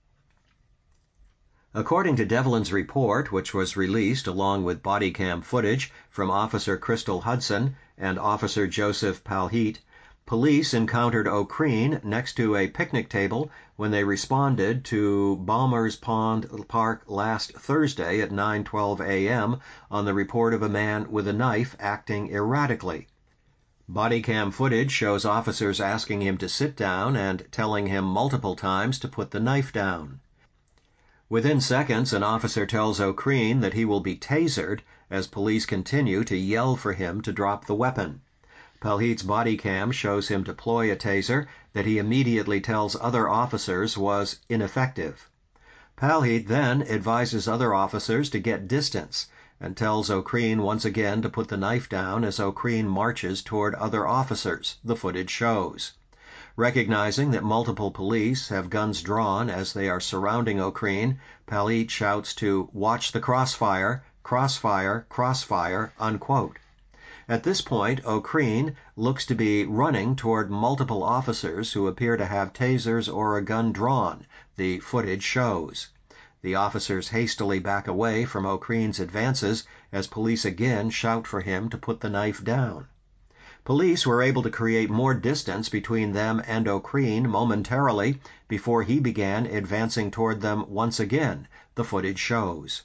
According to Devlin's report, which was released along with body cam footage from Officer Crystal Hudson and Officer Joseph Palheat, police encountered O'Kreen next to a picnic table when they responded to Balmer's Pond Park last Thursday at 9:12 a.m. on the report of a man with a knife acting erratically. Body cam footage shows officers asking him to sit down and telling him multiple times to put the knife down. Within seconds, an officer tells O'Kreen that he will be tasered as police continue to yell for him to drop the weapon. Palheat's body cam shows him deploy a taser that he immediately tells other officers was ineffective. Palheat then advises other officers to get distance and tells O'Kreen once again to put the knife down as O'Kreen marches toward other officers, the footage shows. Recognizing that multiple police have guns drawn as they are surrounding O'Kreen, Palheat shouts to "Watch the crossfire, crossfire, crossfire," unquote. At this point, O'Kreen looks to be running toward multiple officers who appear to have tasers or a gun drawn, the footage shows. The officers hastily back away from O'Kreen's advances as police again shout for him to put the knife down. Police were able to create more distance between them and O'Kreen momentarily before he began advancing toward them once again, the footage shows.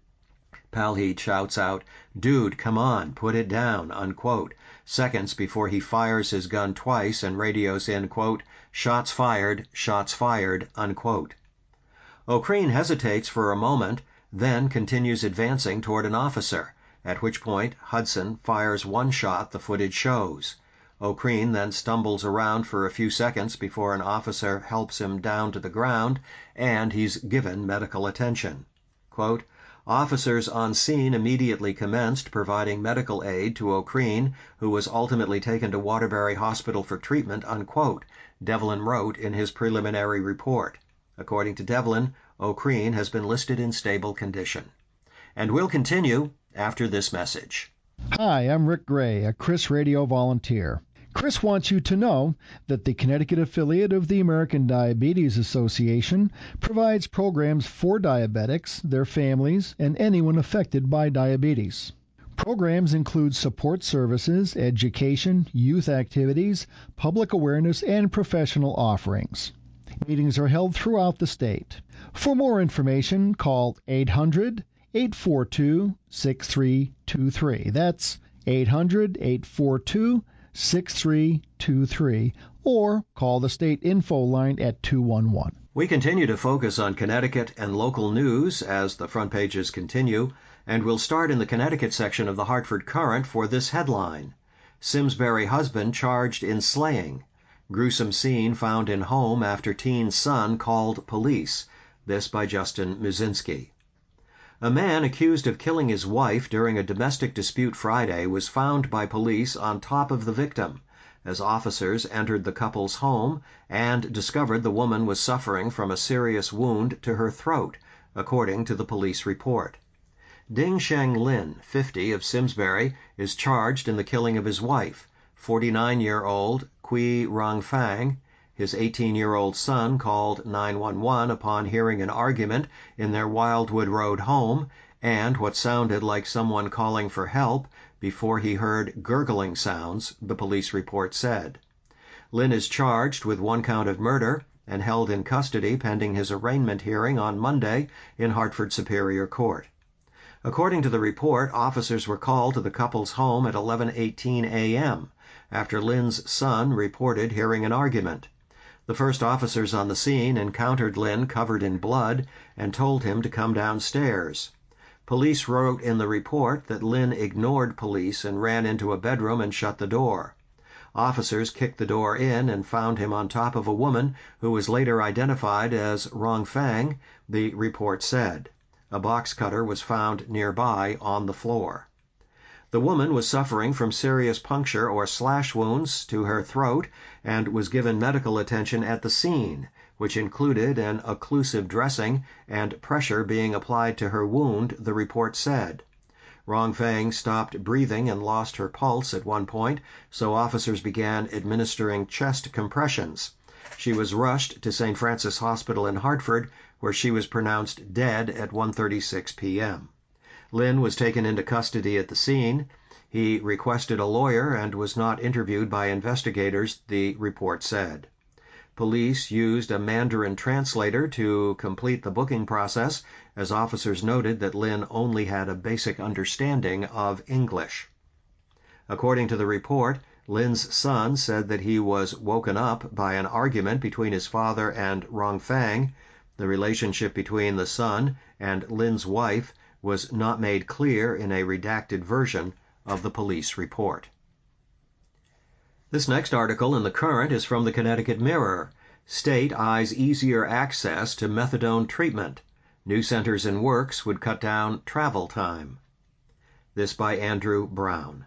Palheat shouts out, "Dude, come on, put it down," unquote, seconds before he fires his gun twice and radios in, quote, shots fired, unquote. O'Kreen hesitates for a moment, then continues advancing toward an officer, at which point Hudson fires one shot the footage shows. O'Kreen then stumbles around for a few seconds before an officer helps him down to the ground, and he's given medical attention. Quote, "Officers on scene immediately commenced providing medical aid to O'Kreen, who was ultimately taken to Waterbury Hospital for treatment," unquote, Devlin wrote in his preliminary report. According to Devlin, O'Kreen has been listed in stable condition. And we'll continue after this message. Hi, I'm Rick Gray, a Chris Radio volunteer. Chris wants you to know that the Connecticut affiliate of the American Diabetes Association provides programs for diabetics, their families, and anyone affected by diabetes. Programs include support services, education, youth activities, public awareness, and professional offerings. Meetings are held throughout the state. For more information, call 800-842-6323. That's 800-842-6323, or call the state info line at 211. We continue to focus on Connecticut and local news as the front pages continue, and we'll start in the Connecticut section of the Hartford Courant for this headline. Simsbury husband charged in slaying. Gruesome scene found in home after teen son called police. This by Justin Musinski. A man accused of killing his wife during a domestic dispute Friday was found by police on top of the victim as officers entered the couple's home and discovered the woman was suffering from a serious wound to her throat, according to the police report. Ding Sheng Lin, 50, of Simsbury, is charged in the killing of his wife, 49-year-old Kui Rongfang. His 18-year-old son called 911 upon hearing an argument in their Wildwood Road home and what sounded like someone calling for help before he heard gurgling sounds, the police report said. Lin is charged with one count of murder and held in custody pending his arraignment hearing on Monday in Hartford Superior Court. According to the report, officers were called to the couple's home at 11:18 a.m. after Lin's son reported hearing an argument. The first officers on the scene encountered Lin covered in blood and told him to come downstairs. Police wrote in the report that Lin ignored police and ran into a bedroom and shut the door. Officers kicked the door in and found him on top of a woman who was later identified as Rongfang, the report said. A box cutter was found nearby on the floor. The woman was suffering from serious puncture or slash wounds to her throat and was given medical attention at the scene, which included an occlusive dressing and pressure being applied to her wound, the report said. Rongfang stopped breathing and lost her pulse at one point, so officers began administering chest compressions. She was rushed to St. Francis Hospital in Hartford, where she was pronounced dead at 1:36 p.m. Lin was taken into custody at the scene. He requested a lawyer and was not interviewed by investigators, the report said. Police used a Mandarin translator to complete the booking process, as officers noted that Lin only had a basic understanding of English. According to the report, Lin's son said that he was woken up by an argument between his father and Rongfang. The relationship between the son and Lin's wife was not made clear in a redacted version of the police report. This next article in the Courant is from the Connecticut Mirror. State eyes easier access to methadone treatment. New centers and works would cut down travel time. This by Andrew Brown.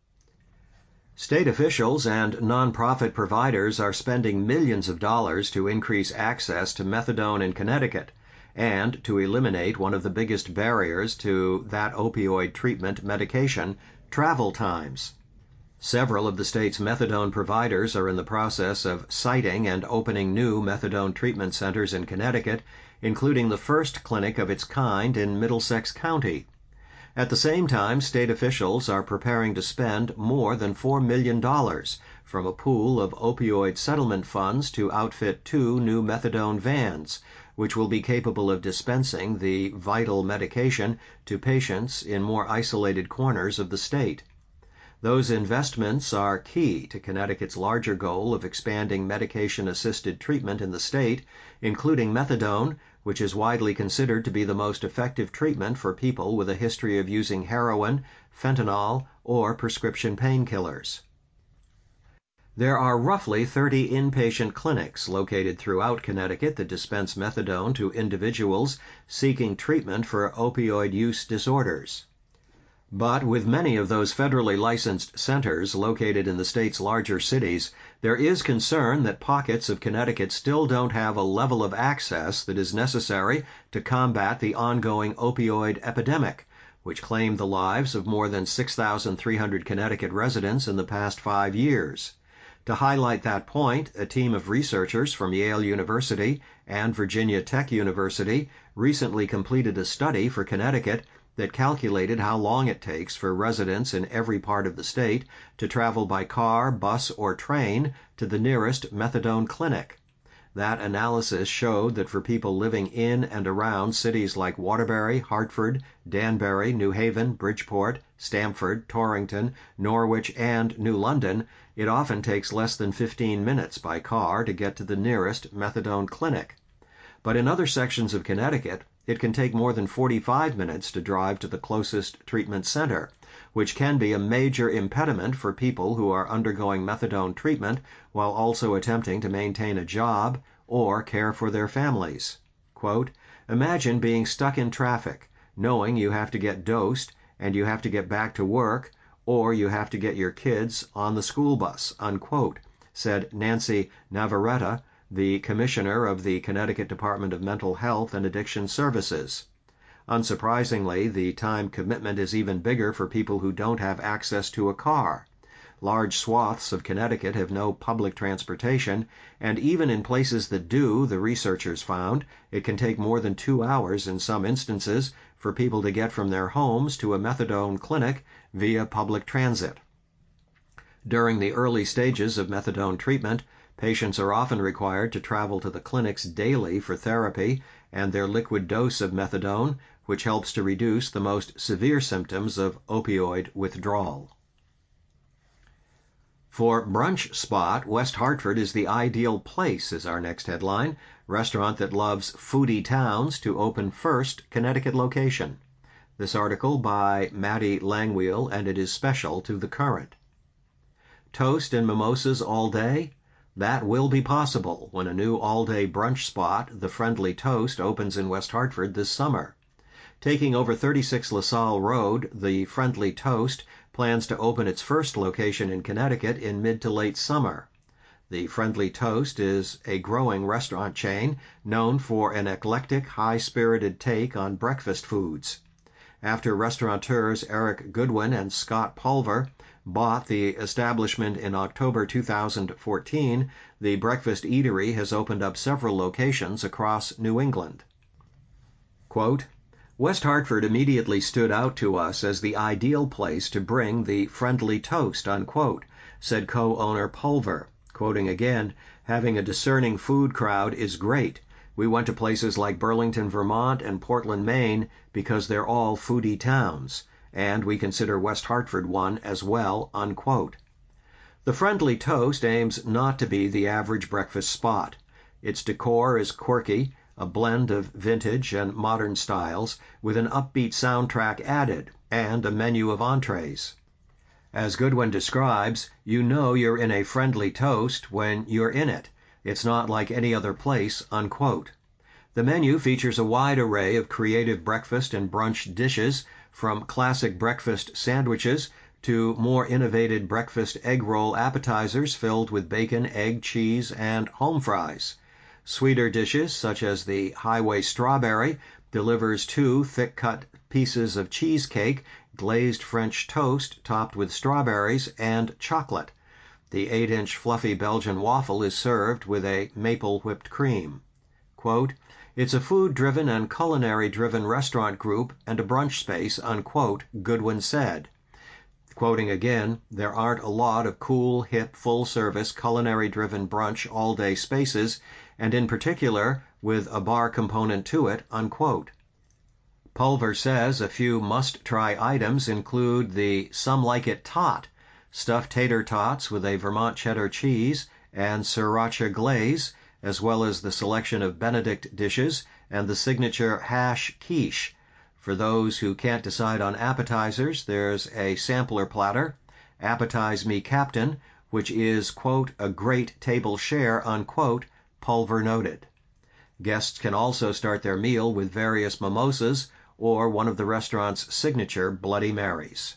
State officials and nonprofit providers are spending millions of dollars to increase access to methadone in Connecticut and to eliminate one of the biggest barriers to that opioid treatment medication, travel times. Several of the state's methadone providers are in the process of siting and opening new methadone treatment centers in Connecticut, including the first clinic of its kind in Middlesex County. At the same time, state officials are preparing to spend more than $4 million from a pool of opioid settlement funds to outfit 2 new methadone vans, which will be capable of dispensing the vital medication to patients in more isolated corners of the state. Those investments are key to Connecticut's larger goal of expanding medication-assisted treatment in the state, including methadone, which is widely considered to be the most effective treatment for people with a history of using heroin, fentanyl, or prescription painkillers. There are roughly 30 inpatient clinics located throughout Connecticut that dispense methadone to individuals seeking treatment for opioid use disorders. But with many of those federally licensed centers located in the state's larger cities, there is concern that pockets of Connecticut still don't have a level of access that is necessary to combat the ongoing opioid epidemic, which claimed the lives of more than 6,300 Connecticut residents in the past 5 years. To highlight that point, a team of researchers from Yale University and Virginia Tech University recently completed a study for Connecticut that calculated how long it takes for residents in every part of the state to travel by car, bus, or train to the nearest methadone clinic. That analysis showed that for people living in and around cities like Waterbury, Hartford, Danbury, New Haven, Bridgeport, Stamford, Torrington, Norwich, and New London, it often takes less than 15 minutes by car to get to the nearest methadone clinic. But in other sections of Connecticut, it can take more than 45 minutes to drive to the closest treatment center, which can be a major impediment for people who are undergoing methadone treatment while also attempting to maintain a job or care for their families. Quote, "Imagine being stuck in traffic, knowing you have to get dosed and you have to get back to work, or you have to get your kids on the school bus," unquote, said Nancy Navarrete, the commissioner of the Connecticut Department of Mental Health and Addiction Services. Unsurprisingly, the time commitment is even bigger for people who don't have access to a car. Large swaths of Connecticut have no public transportation, and even in places that do, the researchers found, it can take more than 2 hours in some instances for people to get from their homes to a methadone clinic via public transit. During the early stages of methadone treatment, patients are often required to travel to the clinics daily for therapy and their liquid dose of methadone, which helps to reduce the most severe symptoms of opioid withdrawal. For Brunch Spot, West Hartford is the ideal place, is our next headline. Restaurant that loves foodie towns to open first Connecticut location. This article by Maddie Langwheel, and it is special to The Current. Toast and mimosas all day? That will be possible when a new all-day brunch spot, The Friendly Toast, opens in West Hartford this summer. Taking over 36 LaSalle Road, The Friendly Toast plans to open its first location in Connecticut in mid to late summer. The Friendly Toast is a growing restaurant chain known for an eclectic, high-spirited take on breakfast foods. After restaurateurs Eric Goodwin and Scott Pulver bought the establishment in October 2014, the breakfast eatery has opened up several locations across New England. Quote, "West Hartford immediately stood out to us as the ideal place to bring the Friendly Toast," unquote, said co-owner Pulver. Quoting again, "Having a discerning food crowd is great. We went to places like Burlington, Vermont and Portland, Maine because they're all foodie towns, and we consider West Hartford one as well," unquote. The Friendly Toast aims not to be the average breakfast spot. Its decor is quirky, a blend of vintage and modern styles, with an upbeat soundtrack added, and a menu of entrees. As Goodwin describes, you know you're in a Friendly Toast when you're in it. It's not like any other place, unquote. The menu features a wide array of creative breakfast and brunch dishes, from classic breakfast sandwiches to more innovative breakfast egg roll appetizers filled with bacon, egg, cheese, and home fries. Sweeter dishes, such as the Highway Strawberry, delivers 2 thick-cut pieces of cheesecake, glazed French toast topped with strawberries, and chocolate. The 8-inch fluffy Belgian waffle is served with a maple whipped cream. Quote, "It's a food-driven and culinary-driven restaurant group and a brunch space," unquote, Goodwin said. Quoting again, "There aren't a lot of cool, hip, full-service, culinary-driven brunch all-day spaces, and in particular with a bar component to it," unquote. Pulver says a few must-try items include the Some Like It Tot, stuffed tater tots with a Vermont cheddar cheese and sriracha glaze, as well as the selection of Benedict dishes and the signature hash quiche. For those who can't decide on appetizers, there's a sampler platter, Appetize Me Captain, which is, quote, "a great table share," unquote, Pulver noted. Guests can also start their meal with various mimosas or one of the restaurant's signature Bloody Marys.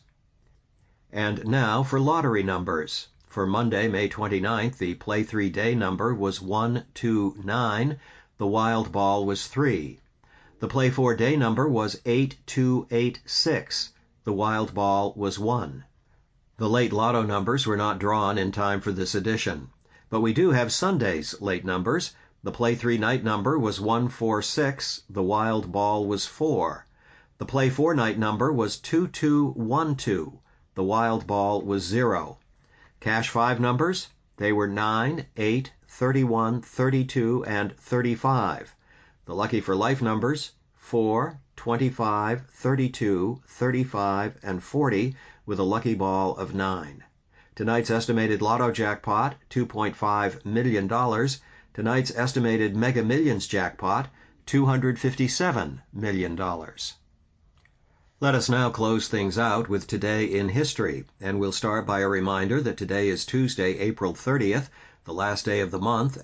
And now for lottery numbers. For Monday, May 29th, the Play 3 day number was 129, the wild ball was 3. The Play 4 day number was 8286, the wild ball was 1. The late lotto numbers were not drawn in time for this edition. But we do have Sunday's late numbers. The Play 3 night number was 146, the wild ball was 4. The Play 4 night number was 2212, the wild ball was 0. Cash 5 numbers, They were 9, 8, 31, 32, and 35. The lucky for life numbers 4, 25, 32, 35, and 40 with a lucky ball of 9. Tonight's estimated lotto jackpot, $2.5 million. Tonight's estimated Mega Millions jackpot, $257 million. Let us now close things out with Today in History, and we'll start by a reminder that today is Tuesday, April 30th, the last day of the month,